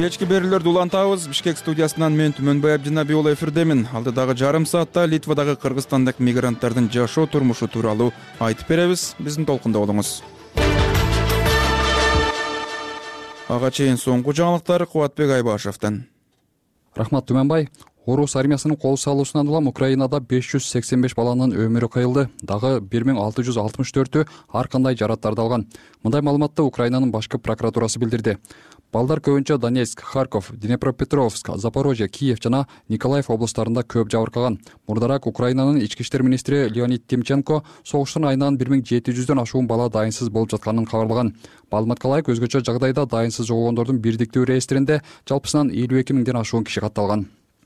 Кечки берүүлөрдү улантабыз. Бишкек студиясынан мен Түмөнбай Абдинабий уулу эфирдемин. Алдыдагы жарым саатта Литвадагы кыргызстандык мигранттардын жашоо турмушу тууралуу айтып беребиз. Биздин толкунда болуңуз. Ага чейин соңку жаңылыктар Кубатбек Айбашевден. Рахмат Түмөнбай. Орус армиясынын кол салуусунан улам Украинада 585 баланын өмүрү кыйылды. Дагы 1664-ü ар кандай жараттарды алган. Мындай маалыматты Украинанын башкы прокуратурасы билдирди. Балдар көбүнчө Донецк, Харьков, Днепропетровск, Запорожье, Киев жана Николаев облустарында көп жабыркаган. Мурдараак Украинанын ички иштер министри Леонид Тимченко согуштун айынан 1700дөн ашуун бала дайынсыз болуп жатканын кабарлаган. Маалыматка ылайык, өзгөчө жагдайда дайынсыз жоголгондордун бирдиктүү реестринде жалпысынан 52 миңден ашуун киши катталган.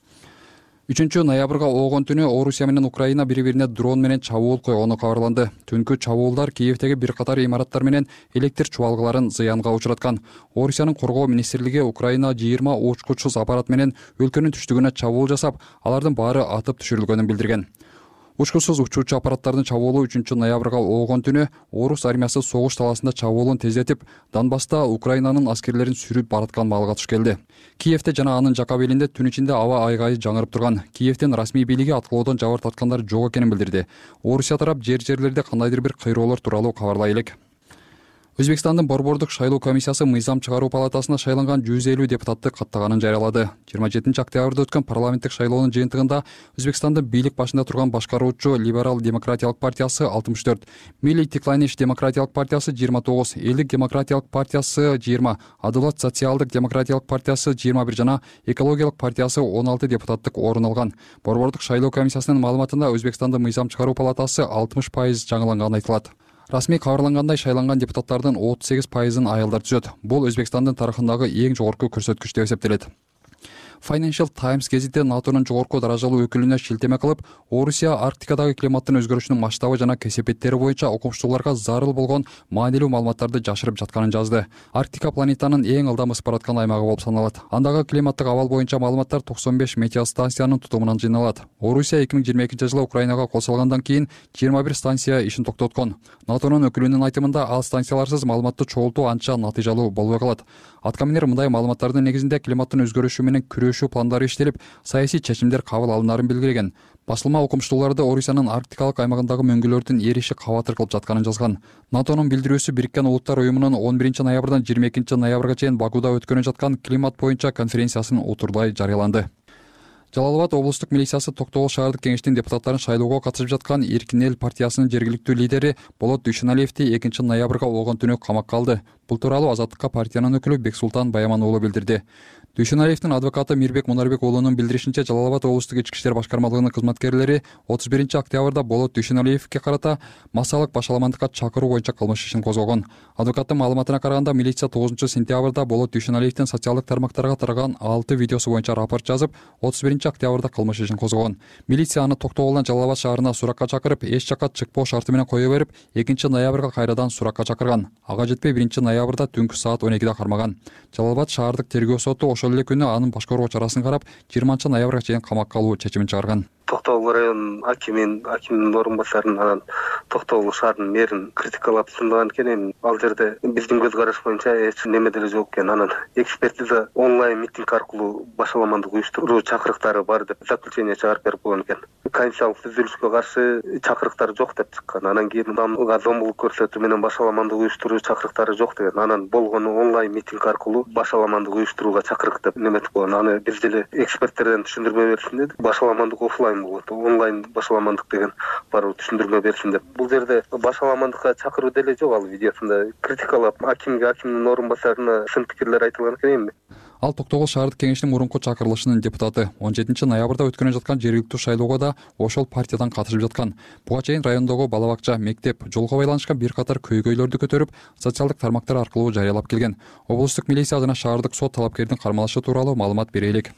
3 ноябрга оогон түнү Орусия менен Украина бири-бирине дрон менен чабуул койгону кабарланды. Түнкү чабуулдар Киевдеги бир катар имараттар менен электр чубалгыларын зыянга учураткан. Орусиянын коргоо министрлиги Украина 20 учкучсуз аппарат менен өлкөнүн түштүгүнө чабуул жасап, алардын баары атып түшүрүлгөнүн билдирген. Учкучсуз учуучу аппараттардын чабуулу 3 ноябрга оогон түнү Орус армиясы согуш талаасында чабуулун тездетип, Донбасста Украинанын аскерлерин сүрүп бараткан маалга туш келди. Киевде жана анын жака белинде түн ичинде аба айгайы жаңырып турган. Киевдин расмий бийлиги аткылоодон жабыр тарткандар жок экенин билдирди. Орусия тарап жерлерде кандайдыр бир кыйроолор тууралуу кабарлай элек. Өзбекстандын Борбордук шайлоо комиссиясы мыйзам чыгаруу палатасына шайланган 150 депутатты каттаганын жарыялады. 27 октябрда өткөн парламенттик шайлоонун жыйынтыгында Өзбекстандын бийлик башында турган башкаруучу Либерал демократиялык партиясы 64, Милли Тикланиш демократиялык партиясы 29, Элдик демократиялык партиясы 20, Адылат социалдык демократиялык партиясы 21 жана Экологиялык партиясы 16 депутаттык орун алган. Борбордук шайлоо комиссиясынын маалыматында Өзбекстандын мыйзам чыгаруу палатасы 60% жаңыланганы айтылат. Расмий кабарлангандай шайланган депутаттардын 38%-ын аялдар түзөт. Бул Өзбекстандын тарыхындагы эң жогорку көрсөткүч деп эсептелет. Financial Times гезити НАТОнун жогорку даражалуу өкүлүнө шилтеме кылып, Орусия Арктикадагы климаттын өзгөрүшүнүн масштабы жана кесепеттери боюнча окумуштууларга зарыл болгон маанилүү маалыматтарды жашырып жатканын жазды. Арктика планетанын эң ылдам ысып бараткан аймагы болуп саналат. Андагы климаттык абал боюнча маалыматтар 95 метеостанциянын тутумунан жыйналат. Орусия 2022-жылы Украинага кошулгандан кийин 21 станция ишин токтоткон. НАТОнун өкүлүнүн айтымында, ал станцияларсыз маалыматты чогултуу анча натыйжалуу болбой калат. Аткаминер мындай маалыматтардын негизинде климаттын өзгөрүшү менен күрөшүү пландары иштелип, саясий чечимдер кабыл алынарын белгилеген. Басылма окумуштууларды Орусиянын арктикалык аймагындагы мөңгүлөрдүн эриши кабатыр кылып жатканын жазган. НАТОнун билдирүүсү Бириккен Улуттар уюмунун 11 ноябрдан 22 ноябрга чейин Бакуда өткөнүп жаткан климат боюнча конференциясынын утурдай жарыяланды. Жалал-Абад облустук милициясы Токтогул шаардык кеңештин депутаттарын шайлоого катышып жаткан Эркин эл партиясынын жергиликтүү лидери Болот Дүйшөналиевди 2 ноябрга оогон түнү камакка алды. Бул тууралуу Азаттыкка партиянын өкүлү Бексултан Баяман уулу билдирди. Дүйшөналиевдин адвокаты Мирбек Мунарбек уулунун билдиришинче, Жалал-Абад облустук ички иштер башкармалыгынын кызматкерлери 31 октябрда Болот Дүйшөналиевге карата массалык башаламандыкка чакыруу боюнча кылмыш ишин козгогон. Адвокаттын маалыматына караганда, милиция 9 сентябрда Болот Дүйшөналиевдин социалдык тармактарга тараган 6 видеосу боюнча рапорт жазып, 31 октябрда кылмыш ишин козгогон. Милиция аны Токтогулдан Жалал-Абад шаарына суракка чакырып, эч жакка чыкпоо шарты менен кое берип, 2 ноябрга кайрадан суракка чакырган. Ага жетпей 1 ноябрда түнкү саат 12-де кармаган. Жалал-Абад шаардык тергөө соту ошол эле күнү анын башкаруу чарасын карап, 20 ноябрга чейин камакка алуу чечимин чыгарган. Токтогул районунун акиминин орун басарын, анан Токтогул шаарынын мэрин критикалап сундаган экен. Ал жерде биздин көз караш боюнча эч неме деле жок экен. Анан экспертиза онлайн митинг аркылуу башаламандык уюштуруу чакырыктары бар деп заключение чыгарып берип койгон экен. Конституциялык түзүлүшкө каршы чакырыктар жок деп чыккан. Анан кийин адамга зомбулук көрсөтүү менен башаламандык уюштуруу чакырыктары жок деген. Анан болгону онлайн митинг аркылуу башаламандык уюштурууга чакырык деп неметип койгон. Аны бир деле эксперттерден түшүндүрмө берсин деди. Башаламандык офлайн болот. Онлайн башаламандык деген баруу түшүндүрмө берсин деп. Бул жерде башаламандыкка чакыруу деле жок. Ал видеосунда критикалап акимдин орун басарына сын пикирлер айтылган экен. Ал Токтогул шаардык кеңештин мурунку чакырылышынын депутаты. 17 ноябрда өткөнүп жаткан жергиликтүү шайлоого да ошол партиядан катышып жаткан. Буга чейин райондогу бала бакча, мектеп, жолго байланышкан бир катар көйгөйлөрдү көтөрүп, социалдык тармактар аркылуу жарыялап келген. Облустук милиция жана шаардык сот талапкердин кармалышы тууралуу маалымат бере элек.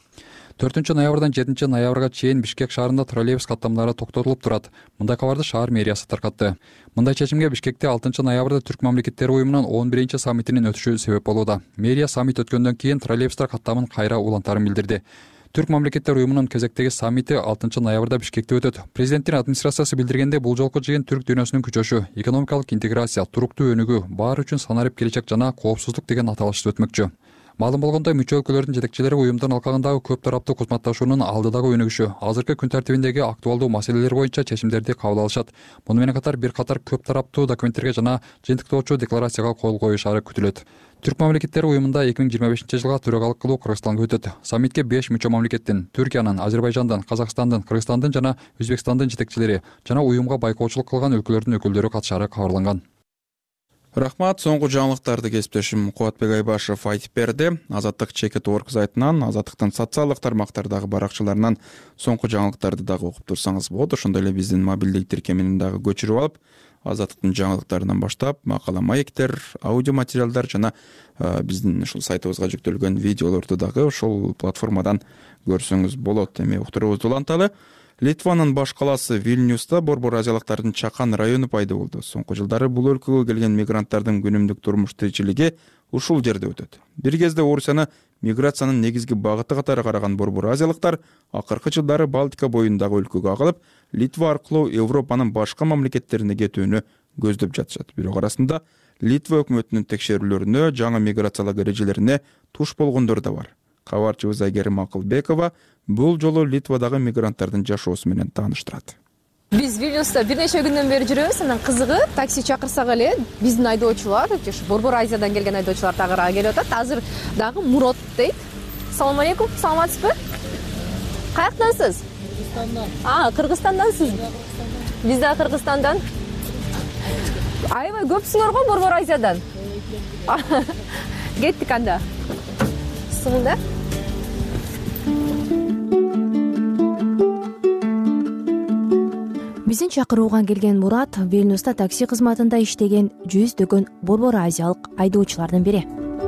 4 ноябрдан 7 ноябрга чейин Бишкек шаарында троллейбус каттамдары токтотулуп турат. Мындай кабарды шаар мэриясы таркатты. Мындай чечимге Бишкекте 6 ноябрда Түрк мамлекеттери уюмунун 11 саммитинин өтүшү себеп болууда. Мэрия саммит өткөндөн кийин троллейбустар каттамын кайра улантарын билдирди. Түрк мамлекеттер уюмунун кезектеги саммити 6 ноябрда Бишкекте өтөт. Президенттин администрациясы билдиргенде, бул жолку жыйын түрк дүйнөсүнүн күчөшү, экономикалык интеграция, туруктуу өнүгүү, баары үчүн санарип келечек жана коопсуздук деген аталышты өтмөкчү. Маалым болгондой, мүчө өлкөлөрдүн жетекчилери уюмдун алкагындагы көп тараптуу кызматташуунун алдыдагы өнүгүшү, азыркы күн тартибиндеги актуалдуу маселелер боюнча чечимдерди кабыл алышат. Муну менен катар бир катар көп тараптуу документтерге жана жыйынтыктоочу декларацияга кол коюшары күтүлөт. Түрк мамлекеттери уюмунда 2025 жылга төрөгалык кылуу Кыргызстанга өтөт. Саммитке 5 мүчө мамлекеттин, Түркиянын, Азербайжандын, Казакстандын, Кыргызстандын жана Өзбекстандын жетекчилери жана уюмга байкоочулук кылган өлкөлөрдүн өкүлдөрү катышары кабарланган. Рахмат, соңку жаңылыктарды кесиптешим Кубатбек Айбашев айтып берди. Азаттык Чекит.org сайтынан, Азаттыктын социалдык тармактардагы баракчаларынан соңку жаңылыктарды дагы окуп турсаңыз болот. Ошондой эле биздин мобилдик тиркемени дагы көчүрүп алып, Азаттыктын жаңылыктарынан баштап макала маектер, аудио материалдар жана биздин ушул сайтыбызга жүктөлгөн видеолорду дагы ушул платформадан көрсөңүз болот. Эми уктуруубузду уланталы. Литванын баш калаасы Вильнюста борбор азиялыктардын чакан району пайда болду. Соңку жылдары бул өлкөгө келген мигранттардын күнүмдүк турмуш тиричилиги ушул жерде өтөт. Бир кезде Орусияны миграциянын негизги багыты катары караган борбор азиялыктар акыркы жылдары Балтика боюндагы өлкөгө агылып, Литва аркылуу Европанын башка мамлекеттерине кетүүнү көздөп жатышат. Бирок арасында Литва өкмөтүнүн текшерүүлөрүнө, жаңы миграциялык эрежелерине туш болгондор да бар. Кабарчыбыз Айгерим Акылбекова бул жолу Литвадагы мигранттардын жашоосу менен тааныштырат. Биз Вильнюста бир нече күндөн бери жүрөбүз. Анан кызыгы, такси чакырсак эле биздин айдоочулар, борбор Азиядан келген айдоочулар тагыраак келип атат. Азыр дагы Мурод дейт. Салам алейкум, саламатсызбы? Каяктансыз? Кыргызстандан. Кыргызстандансыз? Биз да Кыргызстандан. Аябай көпсүңөр го борбор Азиядан. Кеттик анда. Сыңда? Биздин чакырууга келген Мурат Вильнюста такси кызматында иштеген жүздөгөн борбор азиялык айдоочулардын бири.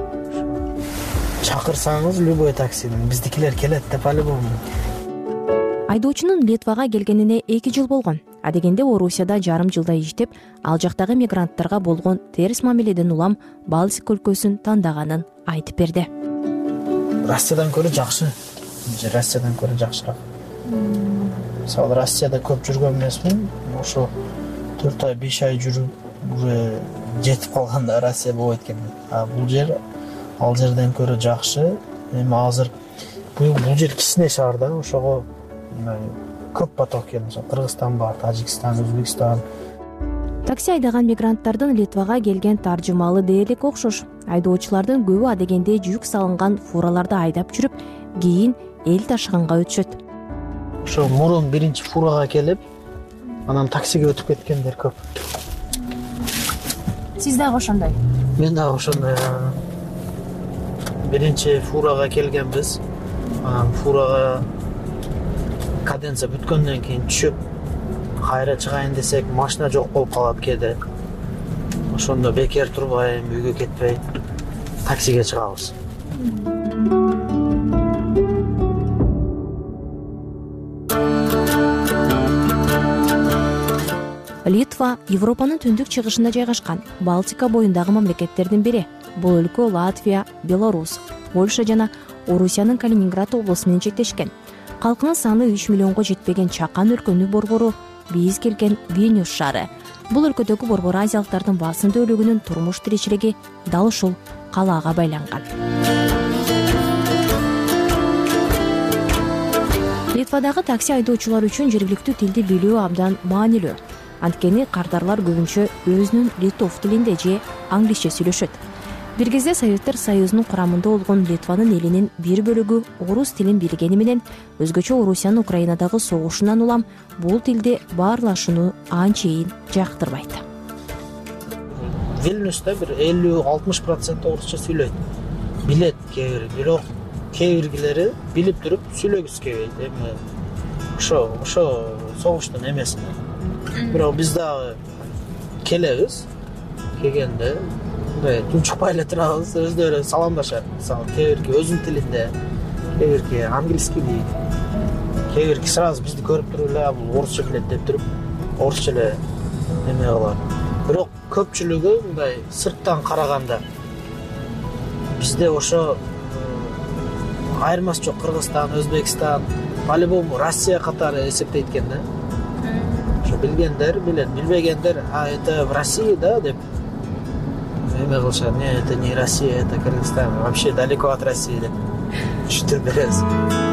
Чакырсаңыз любой таксиден биздикилер келет деп по-любому. Айдоочунун Литвага келгенине 2 жыл болгон. Адегенде Орусияда жарым жылдай иштеп, ал жактагы мигранттарга болгон терс мамиледен улам Балтика өлкөсүн тандаганын айтып берди. Россиядан көрө жакшы. Россиядан көрө жакшыраак. Мисалы Россияда көп жүргөн эмесмин. Ошо 4 ай 5 ай жүрүп уже жетип калганда Россия болбойт экен. Бул жер ал жерден көрө жакшы. Эми азыр бул жер кичине шаар да, ошого көп поток келет. Кыргызстан бар, Тажикстан, Өзбекстан. Такси айдаган мигранттардын Литвага келген таржымалы дээрлик окшош. Айдоочулардын көбү адегенде жүк салынган фураларды айдап жүрүп, кийин эл ташыганга өтүшөт. Ошо мурун биринчи фурага келип, анан таксиге өтүп кеткендер көп. Сиз дагы ошондой? Мен дагы ошондой. Биринчи фурага келгенбиз. Фурага каденция бүткөндөн кийин түшүп, кайра чыгайын десек, машина жок болуп калат кээде. Ошондо бекер турбай, үйгө кетпей таксиге чыгабыз. Литва Европанын түндүк чыгышында жайгашкан Балтика боюндагы мамлекеттердин бири. Бул өлкө Латвия, Беларусь, Польша жана Орусиянын Калининград облусу менен чектешкен. Калкынын саны 3 миллионго жетпеген чакан өлкөнүн борбору биз келген Вильнюс шаары. Бул өлкөдөгү борбор азиялыктардын басымдуу бөлүгүнүн турмуш тиричилиги дал ушул калаага байланган. Литвадагы такси айдоочулар үчүн жергиликтүү тилди билүү абдан маанилүү. Анткени кардарлар көбүнчө өзүнүн литов тилинде же англисче сүйлөшөт. Бир кезде Советтер Союзунун курамында болгон Литванын элинин бир бөлүгү орус тилин билгени менен өзгөчө Орусиянын Украинадагы согушунан улам бул тилде баарлашууну анчейин жактырбайт. Вильнюста бир 50-60% орусча сүйлөйт. Билет кээ бир, бирок кээ биргилери билип туруп сүйлөгүсү келбейт. Эми ошо согуштун эмеси. Бирок биз дагы келебиз. Келгенде тунчукпай эле турабыз, өздөрү саламдашат. Мисалы, кээ бирки өзүнүн тилинде, кээ бирки англиски дейт. Кээ бирки сразу бизди көрүп туруп эле бул орусча билет деп туруп, орусча эле эме кылат. Бирок көпчүлүгү мындай сырттан караганда бизде ошо айырмасы жок. Кыргызстан, Өзбекстан, по-любому Россия катары эсептейт экен да. Ошо билгендер билет, билбегендер, это в России, да, деп эме кылышат, это не Россия, это Кыргызстан, вообще далеко от России деп түшүндүрүп беребиз.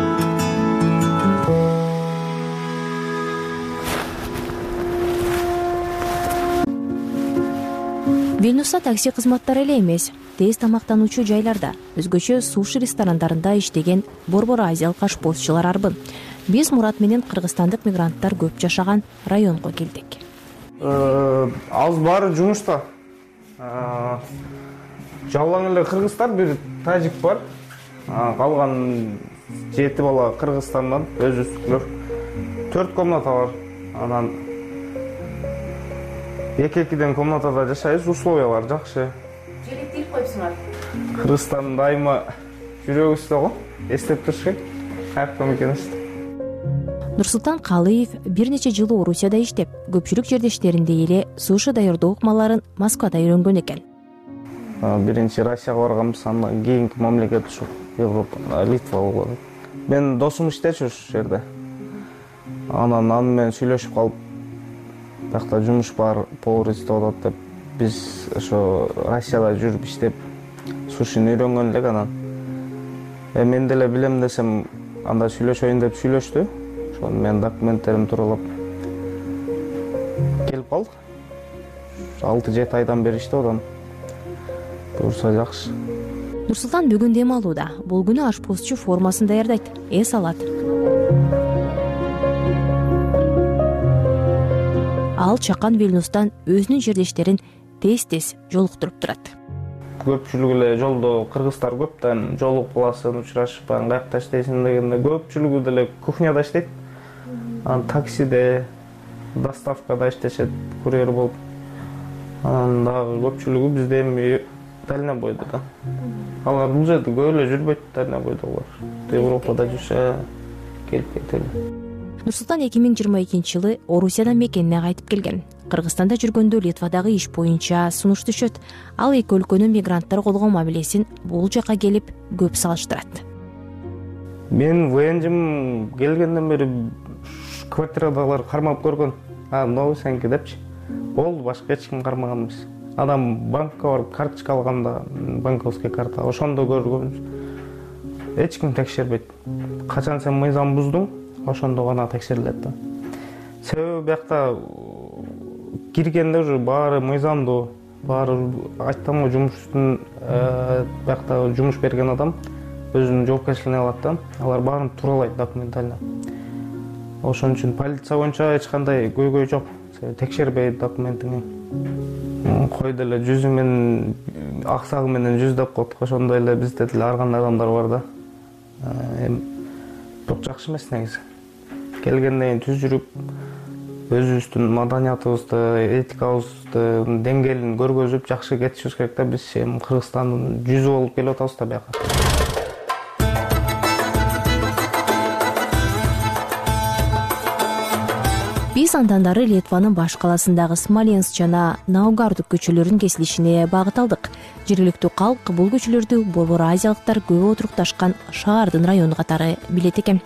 Вильнюста такси кызматтары эле эмес, тез тамактануучу жайларда, өзгөчө суши ресторандарында иштеген борбор азиялык ашпозчулар арбын. Биз Мурат менен кыргызстандык мигранттар көп жашаган районго келдик. Аз баары жумушта. Жалаң эле кыргыздар, бир тажик бар. Калган 7 бала Кыргызстандан, өзүбүздүкүлөр. 4 комната бар. Анан эки-экиден комнатада жашайбыз, условиялар жакшы. Желектирип коюпсуңар. Кыргызстан дайыма жүрөгүбүздө го, эстеп туруш керек. Кайраптан экенбиз. Нурсултан Калыев бир нече жыл Орусияда иштеп, көпчүлүк жердештериндей эле суши даярдоо ыкмаларын Москвада үйрөнгөн экен. Биринчи Россияга барганбыз, андан кийинки мамлекет ушу Европа, Литва болду. Мен досум иштечү ушул жерде. Анан аны менен сүйлөшүп калып, бакта жумуш бар, повар издеп атат деп, биз ошо Россияда жүрүп иштеп, сушини үйрөнгөн элек анан. Мен деле билем десем, анда сүйлөшөйүн деп сүйлөштү. Ошону мен документтерим тууралап келип калдык. 6-7 айдан бери иштеп атам. Буюрса жакшы. Нурсултан бүгүн дем алууда. Бул күнү ашпозчу формасын даярдайт, эс алат. Ал чакан Вильнюстан өзүнүн жердештерин тез-тез жолуктуруп турат. Көпчүлүгү эле жолдо кыргыздар көптөн жолугуп каласың, учурашып, каякта иштейсиң дегенде көпчүлүгү деле кухняда иштейт. Анан таксиде, доставкада иштешет, курьер болуп. Анан дагы көпчүлүгү бизде эми дальнобойдо да. Алар бул жерде көп эле жүрбөйт, дальнобойдогулар. Европада жүрсө келип кетели. Нурсултан 2022 жылы Орусиядан мекенине кайтып келген. Кыргызстанда жүргөндө Литвадагы иш боюнча сунуш түшөт. Ал эки өлкөнүн мигранттар колгоо мамилесин бул жака келип көп салыштырат. Мен ВНЖим келгенден бери квартирадагылар кармап көргөн. Новый сенки депчи. Болду, башка эч ким кармаган эмес. Адам банкка барып карточка алганда, банковский карта, ошондо көргөнбүз. Эч ким текшербейт. Качан сен мыйзам буздуң, ошондо гана текшерилет да. Себеби биякта киргенде уже баары мыйзамдуу, баары айтамы жумуштун биякта жумуш берген адам өзүнүн жоопкерчилигине алат да. Алар баарын тууралайт документально. Ошон үчүн полиция боюнча эч кандай көйгөй жок. Текшербейт документиңи. Койду эле жүзү менен аксагы менен жүз деп коет. Ошондой эле бизде деле ар кандай адамдар бар да. Бирок жакшы эмес негизи. Келгенден кийин түз жүрүп, өзүбүздүн маданиятыбызды, этикабызды деңгээлин көргөзүп жакшы кетишибиз керек да. Биз Кыргызстандын жүзү болуп келип атабыз да бияка. Биз андандары Литванын баш каласындагы Смоленск жана Наугардук көчөлөрүнүн кесилишине багыт алдык. Жергиликтүү калк бул көчөлөрдү борбор азиялыктар көп отурукташкан шаардын району катары билет экен.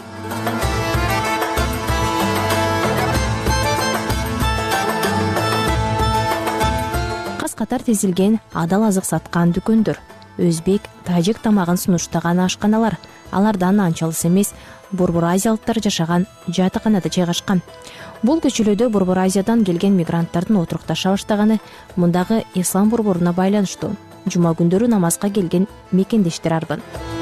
Катар тизилген адал азык саткан дүкөндөр, өзбек, тажик тамагын сунуштаган ашканалар, алардан анчалыс эмес борбор азиялыктар жашаган жатаканада жайгашкан. Бул көчөлөдө борбор Азиядан келген мигранттардын отурукташа баштаганы мундагы ислам борборуна байланыштуу. Жума күндөрү намазга келген мекендештер арбын.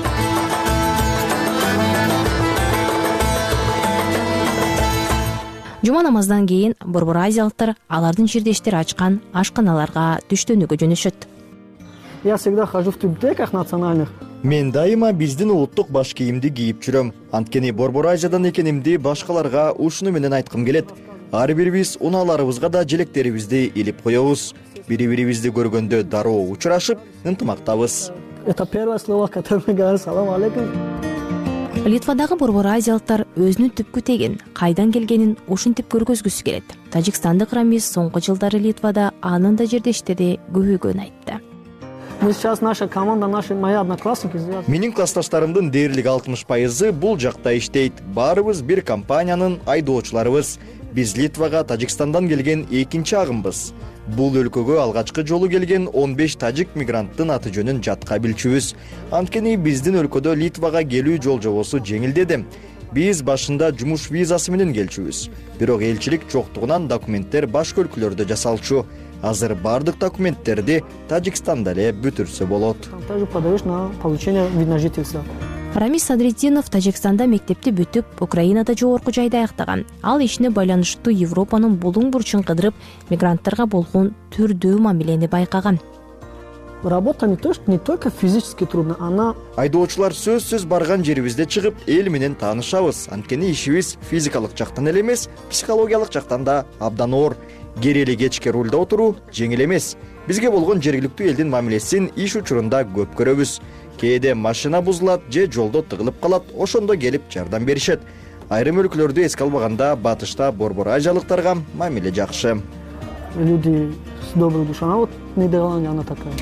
Жума намаздан кийин борбор азиялыктар алардын жердештери ачкан ашканаларга түштөнүүгө жөнөшөт. Я всегда хожу в тюбтеках национальных. Мен дайыма биздин улуттук баш кийимди кийип жүрөм. Анткени борбор Азиядан экенимди башкаларга ушуну менен айткым келет. Ар бирибиз унааларыбызга да желектерибизди илип коебуз. Бири-бирибизди көргөндө дароо учурашып, ынтымактабыз. Это первое слово, которое мы говорим: салам алейкум. Литвадагы борбор азиялыктар өзүнүн түпкү тегин, кайдан келгенин ушинтип көргөзгүсү келет. Тажикстандык Рамиз соңку жылдары Литвада анын да жердештери көбөйгөнүн айтты. Мы сейчас, наша команда, мои одноклассники. Менин классташтарымдын дээрлик 60% бул жакта иштейт. Баарыбыз бир компаниянын айдоочуларыбыз. Биз Литвага Тажикстандан келген экинчи агымбыз. Бул өлкөгө алгачкы жолу келген 15 тажик мигранттын аты жөнүн жатка билчүбүз. Анткени биздин өлкөдө Литвага келүү жолжобосу жеңилдеди. Биз башында жумуш визасы менен келчүбүз. Бирок элчилик жоктугунан документтер башка өлкөлөрдө жасалчу. Азыр бардык документтерди Тажикстанда эле бүтүрсө болот. Также подаешь на получение вид на жительство. Рамис Садриддинов Тажикстанда мектепти бүтүп, Украинада жогорку жайда аяктаган. Ал ишине байланыштуу Европанын булуң бурчун кыдырып, мигранттарга болгон түрдүү мамилени байкаган. Работа не только физически трудно, она... Айдоочулар сөзсүз барган жерибизде чыгып, эл менен таанышабыз. Анткени ишибиз физикалык жактан эле эмес, психологиялык жактан да абдан оор. Керели кечке рулда отуруу жеңил эмес. Бизге болгон жергиликтүү элдин мамилесин иш учурунда көп көрөбүз. Кээде машина бузулат же жолдо тыгылып калат, ошондо келип жардам беришет. Айрым өлкөлөрдү эске албаганда батышта Борбор Азиялыктарга мамиле жакшы. Люди с доброй душой. А вот Нидерланды, она такая.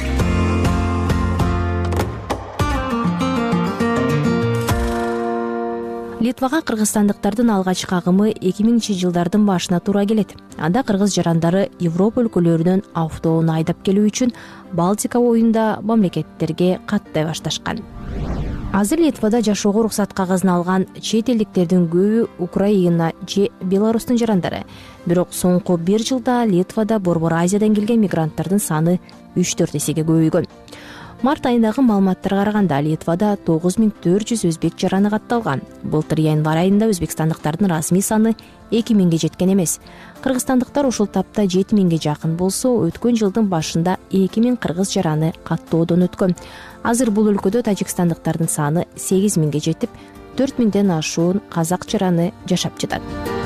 Литвага кыргызстандыктардын алгачкы агымы 2000-жылдардын башына туура келет. Анда кыргыз жарандары Европа өлкөлөрүнөн автоону айдап келүү үчүн Балтика боюнда мамлекеттерге каттай башташкан. Азыр Литвада жашоого уруксат кагазын алган чет элдиктердин көбү Украина же Беларустун жарандары. Бирок соңку 1 жылда Литвада Борбор Азиядан келген мигранттардын саны 3-4 эсеге көбөйгөн. Март айындагы маалыматтарга караганда Литвада 9400 өзбек жараны катталган. Былтыр январь айында өзбекстандыктардын расмий саны 2000ге жеткен эмес. Кыргызстандыктар ушул тапта 7000ге жакын болсо, өткөн жылдын башында 2000 кыргыз жараны каттоодон өткөн. Азыр бул өлкөдө тажикстандыктардын саны 8000ге жетип, 4000ден ашуун казак жараны жашап жатат.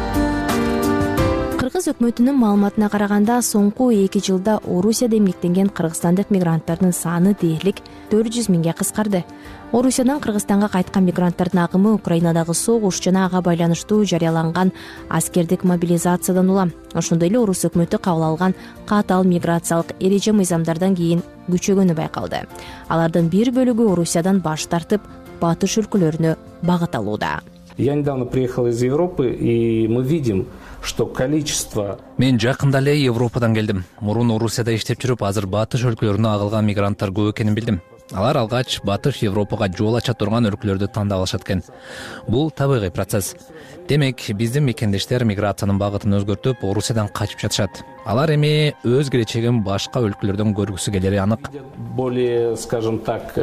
Кыргыз өкмөтүнүн маалыматына караганда, соңку 2 жылда Орусияда эмгектенген кыргызстандык мигранттардын саны дээрлик 400 миңге кыскарды. Орусиядан Кыргызстанга кайткан мигранттардын агымы Украинадагы согуш жана ага байланыштуу жарыяланган аскердик мобилизациядан улам. Ошондой эле Орус өкмөтү кабыл алган катаал миграциялык эреже мыйзамдардан кийин күчөгөнү байкалды. Алардын бир бөлүгү Орусиядан баш тартып, батыш өлкөлөрүнө багыт алууда. Я недавно приехал из Европы, и мы видим, что количество... Мен жакында эле Европадан келдим. Мурун Орусияда иштеп жүрүп, азыр батыш өлкөлөрүнө агылган мигранттар көп экенин билдим. Алар алгач батыш Европага жол ача турган өлкөлөрдү тандап алышат экен. Бул табигый процесс. Демек, биздин мекендештер миграциянын багытын өзгөртүп, Орусиядан качып жатышат. Алар эми өз келечегин башка өлкөлөрдөн көргүсү келери анык. Более, скажем так,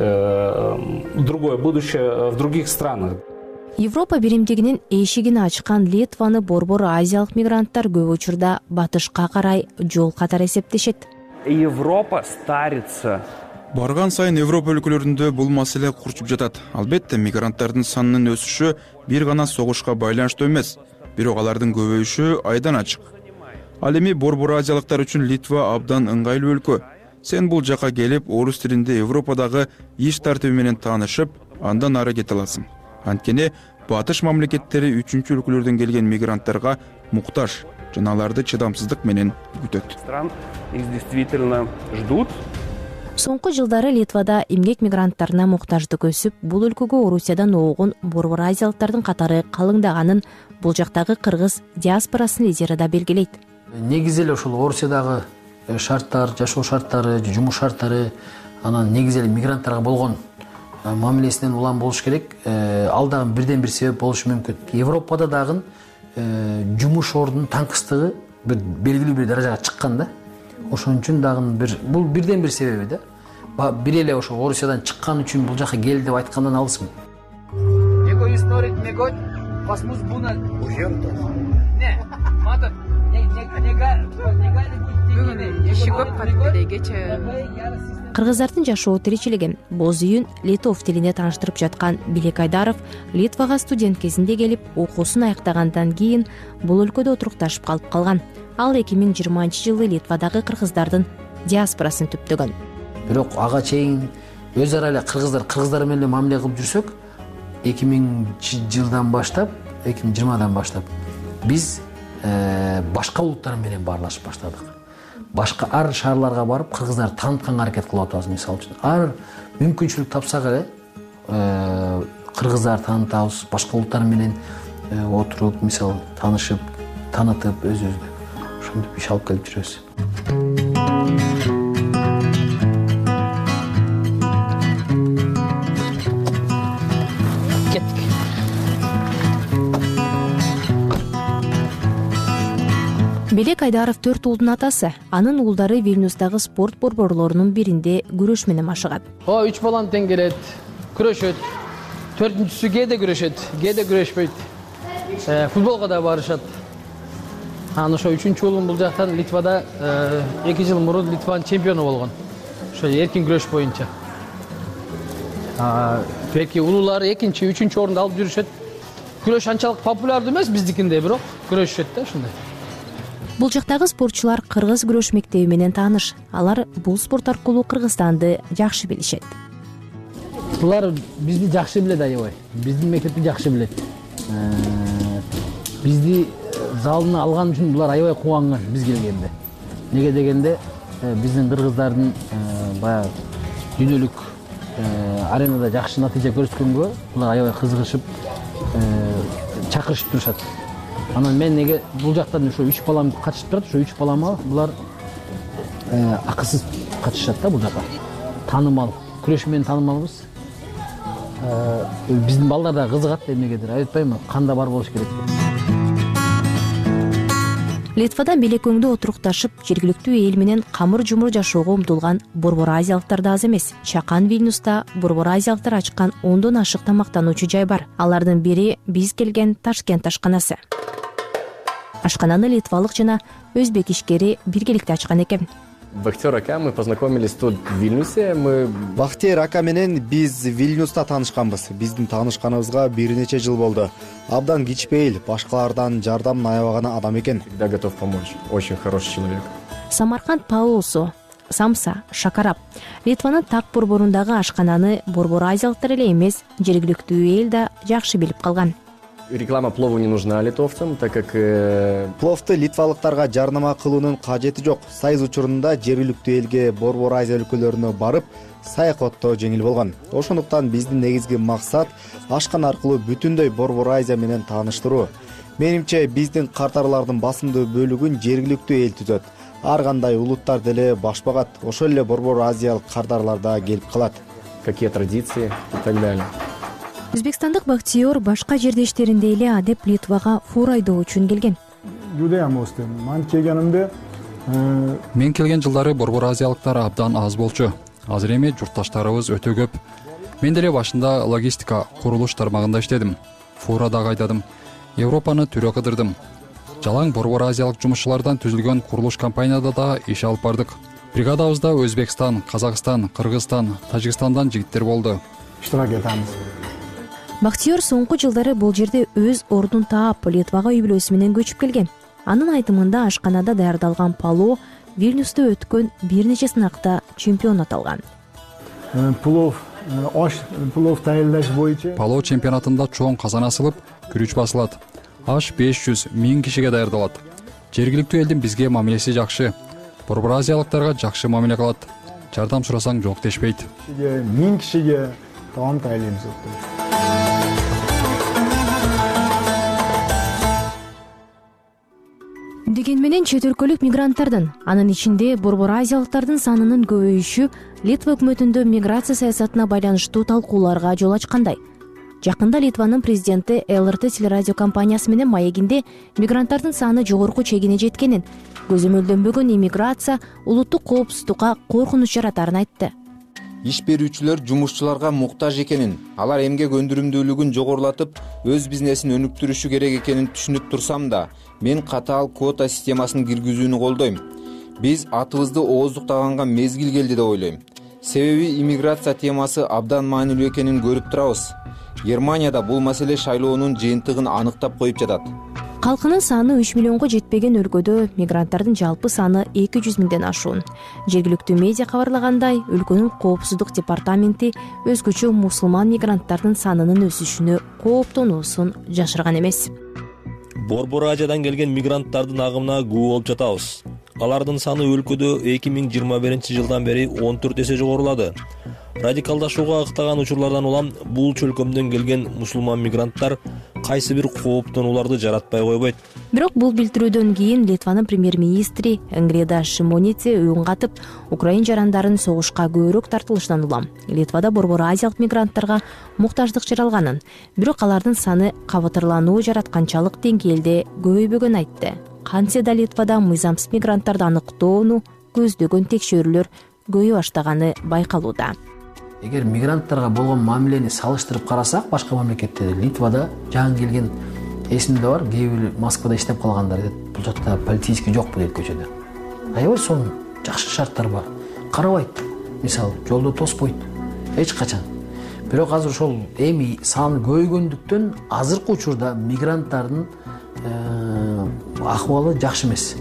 другое будущее в других странах. Европа биримдигинин эшигин ачкан Литваны Борбор Азиялык мигранттар көп учурда батышка карай жол катары эсептешет. Европа старится. Барган сайын Европа өлкөлөрүндө бул маселе курчуп жатат. Албетте, мигранттардын санынын өсүшү бир гана согушка байланыштуу эмес, бирок алардын көбөйүшү айдан ачык. Ал эми Борбор Азиялыктар үчүн Литва абдан ыңгайлуу өлкө. Сен бул жака келип, орус тилинде Европадагы иш тартиби менен таанышып, андан ары кете аласың. Анткени батыш мамлекеттери 3-чү өлкөлөрдөн келген мигранттарга муктаж жана аларды чыдамсыздык менен күтөт. Их действительно ждут. Соңку жылдары Литвада эмгек мигранттарына муктаждык өсүп, бул өлкөгө Орусиядан оогун Борбор Азиялыктардын катары калыңдаганын бул жактагы кыргыз диаспорасынын лидери да белгилейт. Негизи эле ушул Орусиядагы шарттар, жашоо шарттары, жумуш шарттары, анан негизи эле мигранттарга болгон мамилесинен улам болуш керек. Ал дагы бирден бир себеп болушу мүмкүн. Европада дагы жумуш ордунун таңкыстыгы бир белгилүү бир даражага чыккан да. Ошон үчүн дагы бул бирден бир себеби да. Бир эле ошо Орусиядан чыккан үчүн бул жака кел деп айткандан алысмын. Кыргыздардын жашоо тиричилиги боз үйүн литов тилинде тааныштырып жаткан Билек Айдаров Литвага студент кезинде келип, окуусун аяктагандан кийин бул өлкөдө отурукташып калып калган. Ал 2020-жылы Литвадагы кыргыздардын диаспорасын түптөгөн. Бирок ага чейин өз ара эле кыргыздар менен эле мамиле кылып жүрсөк, 2000-жылдан баштап, 2020-дан баштап биз башка улуттар менен баарлашып баштадык. Башка ар шаарларга барып, кыргыздарды таанытканга аракет кылып атабыз. Мисалы үчүн, ар мүмкүнчүлүк тапсак эле кыргыздарды таанытабыз, башка улуттар менен отуруп, мисалы, таанышып, таанытып өзүбүздү. ошентип иш алып келип жүрөбүз. Белек Айдаров 4 уулдун атасы. Анын уулдары Вильнюстагы спорт борборлорунун биринде күрөш менен машыгат. 3 балам тең келет, күрөшөт. 4-сү кээде күрөшөт, кээде күрөшпөйт. Футболго да барышат. Аны ошо 3-чү уулум бул жактан Литвада 2 жыл мурун Литванын чемпиону болгон. Ошо эркин күрөш боюнча. Эки улуулары 2-чү, 3-чү орунду алып жүрүшөт. Күрөш анчалык популярдуу эмес биздикинде, бирок күрөшөт да ошондой. Бул жактагы спортчулар кыргыз күрөш мектеби менен тааныш. Алар бул спорт аркылуу Кыргызстанды жакшы билишет. Булар бизди жакшы билет аябай. Биздин мектепти жакшы билет. Бизди залына алган үчүн булар аябай кубанган биз келгенде. Неге дегенде биздин кыргыздардын баягы дүйнөлүк аренада жакшы натыйжа көрсөткөнгө булар аябай кызыгышып чакырышып турушат. Анан мен неге бул жактан ошо 3 балам катышып турат, ошо 3 балама булар акысыз катышат да бул жака. Таанымал, күрөш менен таанымалбыз. Биздин балдар да кызыгат эмнегедир, айтпаймынбы, канда бар болуш керек. Литвада белек өңдө отурукташып, жергиликтүү эл менен камыр-жумур жашоого умтулган борбор азиялыктар да аз эмес. Чакан Вильнюста борбор азиялыктар ачкан 10дон ашык тамактануучу жай бар. Алардын бири биз келген Ташкент ашканасы. Ашкананы литвалык жана өзбек ишкери биргеликте ачкан экен. Бахтиер ака, мы познакомились тут в Вильнюсе. Бахтиер ака менен биз Вильнюста таанышканбыз. Биздин таанышканыбызга бир нече жыл болду. Абдан кичпейил, башкалардан жардамын аябаган адам экен. Всегда готов помочь. Очень хороший человек. Самарканд Паулсу, Самса, Шакарап. Литванын так борборундагы ашкананы борбор азиялыктар эле эмес, жергиликтүү эл да жакшы билип калган. Реклама плову не нужна литовцам, так как пловду литвалыктарга жарнама кылуунун кажети жок. Сайыз учурунда жергиликтүү элге борбор Азия өлкөлөрүнө барып, саякаттоо жеңил болгон. Ошондуктан биздин негизги максат ашкан аркылуу бүтүндөй борбор Азия менен тааныштыруу. Менимче биздин картарлардын басымдуу бөлүгүн жергиликтүү эл түзөт. Ар кандай улуттар деле баш багат, ошол эле борбор азиялык кардарлар да келип калат. Какие традиции и так далее. Өзбекстандык Бахтиер башка жердештериндей эле адеп Литвага фур айдоо үчүн келген. Мен келген жылдары борбор азиялыктар абдан аз болчу. Азыр эми журтташтарыбыз өтө көп. Мен деле башында логистика, курулуш тармагында иштедим. Фурада кайдадым. Европаны түрө кыдырдым. Жалаң борбор азиялык жумушчулардан түзүлгөн курулуш компанияда да иш алып бардык. Бригадабызда Өзбекстан, Казакстан, Кыргызстан, Тажикстандан жигиттер болду. Иштирак этебиз. Бахтиер соңку жылдары бул жерде өз ордун таап, Литвага үй бүлөсү менен көчүп келген. Анын айтымында ашканада даярдалган палоо Вильнюста өткөн бир нече сынакта чемпион аталган. Плов даярдаш боюнча палоо чемпионатында чоң казан асылып, күрүч басылат. Аш 500-1000 кишиге даярдалат. Жергиликтүү элдин бизге мамилеси жакшы. Борбор азиялыктарга жакшы мамиле кылат. Жардам сурасаң жок дешпейт. 1000 кишиге таам тайлайбыз. Деген менен чет өлкөлүк мигранттардын, анын ичинде борбор азиялыктардын санынын көбөйүшү Литва өкмөтүндө миграция саясатына байланыштуу талкууларга жол ачкандай. Жакында Литванын президенти ЛРТ телерадио компаниясы менен маегинде мигранттардын саны жогорку чегине жеткенин, көзөмөлдөнбөгөн иммиграция улуттук коопсуздукка коркунуч жаратарын айтты. Иш берүүчүлөр жумушчуларга муктаж экенин, алар эмгек өндүрүмдүүлүгүн жогорулатып, өз бизнесин өнүктүрүшү керек экенин түшүнүп турсам да, мен катаал квота системасын киргизүүнү колдойм. Биз атыбызды ооздуктаганга мезгил келди деп ойлойм. Себеби иммиграция темасы абдан маанилүү экенин көрүп турабыз. Германияда бул маселе шайлоонун жыйынтыгын аныктап коюп жатат. Калкынын саны 3 миллионго жетпеген өлкөдө мигранттардын жалпы саны 200 миңден ашуун. Жергиликтүү медиа кабарлагандай, өлкөнүн коопсуздук департаменти өзгөчө мусулман мигранттардын санынын өсүшүнө кооптонуусун жашырган эмес. Борбор Азиядан келген мигранттардын агымына күбө болуп жатабыз. Алардын саны өлкөдө 2021-жылдан бери 14 эсе жогорулады. Радикалдашууга ыктаган учурлардан улам бул чөлкөмдөн келген мусулман мигранттар кайсы бир кооптонуларды жаратпай койбойт. Бирок бул билдирүүдөн кийин Литванын премьер-министри Ингрида Шимонице үн катып, Украин жарандарын согушка көбүрөөк тартылышынан улам Литвада борбор азиялык мигранттарга муктаждык жаралганын, бирок алардын саны кабатырлануу жаратканчалык деңгээлде көбөйбөгөнүн айтты. Кантсе да Литвада мыйзамсыз мигранттарды аныктоону көздөгөн текшерүүлөр көбөйө баштаганы байкалууда. Эгер мигранттарга болгон мамилени салыштырып карасак, башка мамлекетте Литвада жаңы келген эсимде бар, кээ бир Москвада иштеп калгандар дейт, бул жакта полицейский жокпу дейт көчөдө. Аябай сонун жакшы шарттар бар. Карабайт. Мисалы, жолдо тоспойт. Эч качан. Бирок азыр ошол эми саны көбөйгөндүктөн азыркы учурда мигранттардын акыбалы жакшы эмес.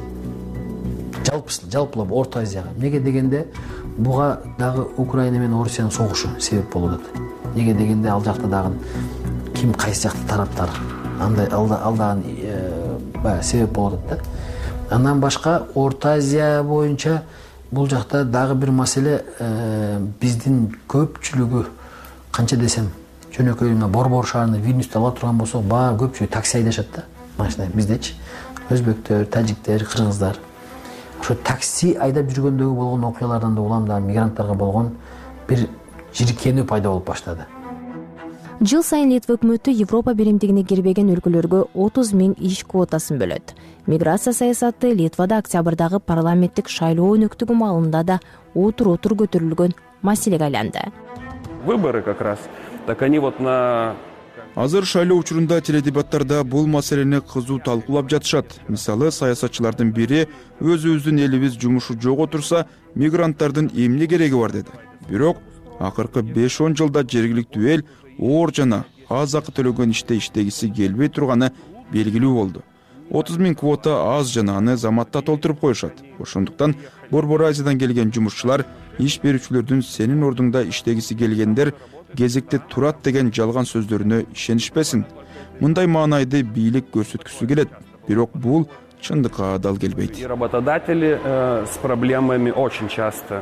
Жалпылап Орто Азияга. Неге дегенде буга дагы Украина менен Орусиянын согушу себеп болуп атат. Неге дегенде ал жакта дагы ким кайсы жакта тараптар андай алдаган себеп болуп атат да. Андан башка Орто Азия боюнча бул жакта дагы бир маселе, биздин көпчүлүгү канча десем жөнөкөй борбор шаарында Вильнюсту ала турган болсок, баары көпчүлүгү такси айдашат да. Машина биздечи өзбектер, тажиктер, кыргыздар. Ошо такси айдап жүргөндөгү болгон окуялардан да улам да мигранттарга болгон бир жиркенүү пайда болуп баштады. Жыл сайын Литва өкмөтү Европа биримдигине кирбеген өлкөлөргө 30 000 иш квотасын бөлөт. Миграция саясаты Литвада октябрдагы парламенттик шайлоо өнөктүгү маалында да отур көтөрүлгөн маселеге айланды. Выборы как раз, так они вот на... Азыр шайлоо учурунда теледебаттарда бул маселени кызуу талкуулап жатышат. Мисалы, саясатчылардын бири өзүбүздүн элибиз жумушу жок отурса, мигранттардын эмне кереги бар деди. Бирок акыркы 5-10 жылда жергиликтүү эл оор жана аз акы төлөгөн иште иштегиси келбей турганы белгилүү болду. 30 000 квота аз жана аны заматта толтуруп коюшат. Ошондуктан Борбор Азиядан келген жумушчулар иш берүүчүлөрдүн сенин ордуңда иштегиси келгендер кезекте турат деген жалган сөздөрүнө ишенишпесин. Мындай маанайды бийлик көрсөткүсү келет, бирок бул чындыкка адал келбейт. И работодатели с проблемами очень часто.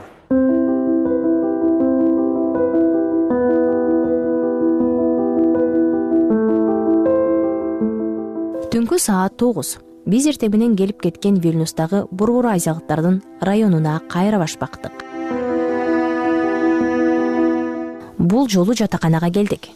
Түнкү саат 9. Биз эртең менен келип кеткен Вильнюстагы борбор азиялыктардын районуна кайра башпактык. Бул жолу жатаканага келдик.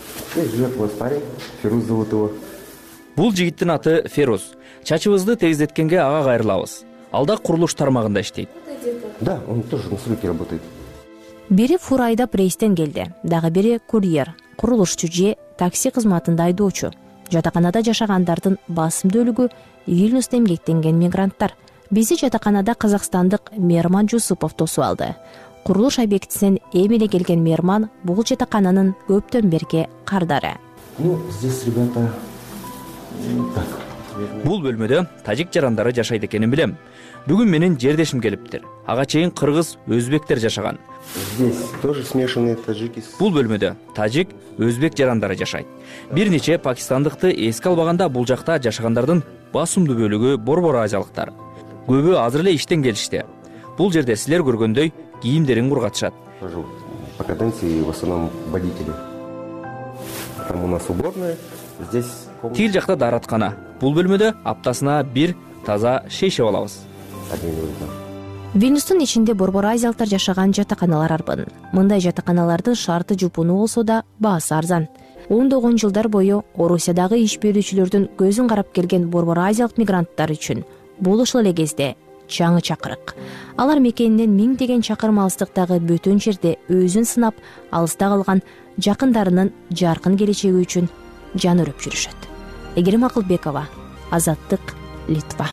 Бул жигиттин аты Феруз. Чачыбызды тегиздеткенге ага кайрылабыз. Алда курулуш тармагында иштейт. Да, он тоже на стройке работает. Бири фура айдап рейстен келди, дагы бири курьер, курулушчу же такси кызматында айдоочу. Жатаканада жашагандардын басымдуулугу Вильнюста эмгектенген мигранттар. Бизи жатаканада казакстандык Мерман Жусупов тосуп алды. Курулуш объектисинен эми эле келген Мерман бул жатакананын көптөн берки кардары. Здесь ребята так. Бул бөлмөдө тажик жарандары жашайт экенин билем. Бүгүн менин жердешим келиптир. Ага чейин кыргыз, өзбектер жашаган. Здесь тоже смешанные таджики. Бул бөлмөдө тажик, өзбек жарандары жашайт. Бир нече пакистандыкты эске албаганда бул жакта жашагандардын басымдуу бөлүгү борбор азиялыктар. Көбү азыр эле иштен келишти. Бул жерде силер көргөндөй кийимдерин кургатышат. По каденции в основном водители. Там у нас уборная, здесь... Тил жакта даараткана. Бул бөлмөдө аптасына бир таза шейшеп алабыз. Вильнюстун ичинде борбор азиялыктар жашаган жатаканалар арбын. Мындай жатаканалардын шарты жупуну болсо да баасы арзан. Ондогон жылдар бою Орусиядагы иш берүүчүлөрдүн көзүн карап келген борбор азиялык мигранттар үчүн бул ушул эле кезде жаңы чакырык. Алар мекенинен 1000 чакырым алыстыктагы бөтөн жерде өзүн сынап, алыста калган жакындарынын жаркын келечеги үчүн жан өрөп жүрүшөт. Эгерим Акылбекова, Азаттык, Литва.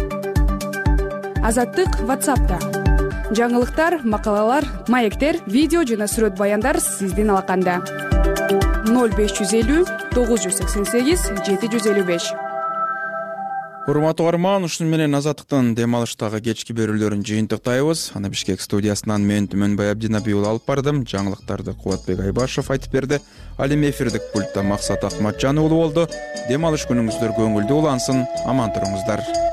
Азаттык WhatsApp'та. Жаңылыктар, макалалар, маектер, видео жана сүрөт баяндар сиздин алаканда. 0550 988 755. Урматтуу угарман, ушуну менен Азаттыктын дем алыштагы кечки берүүлөрүн жыйынтыктайбыз. Аны Бишкек студиясынан мен Түмөнбай Абдинабий уулу алып бардым. Жаңылыктарды Кубатбек Айбашев айтып берди. Ал эми эфирдик пультта Максат Акматжан уулу болду. Дем алыш күнүңүздөр көңүлдүү улансын. Аман туруңуздар.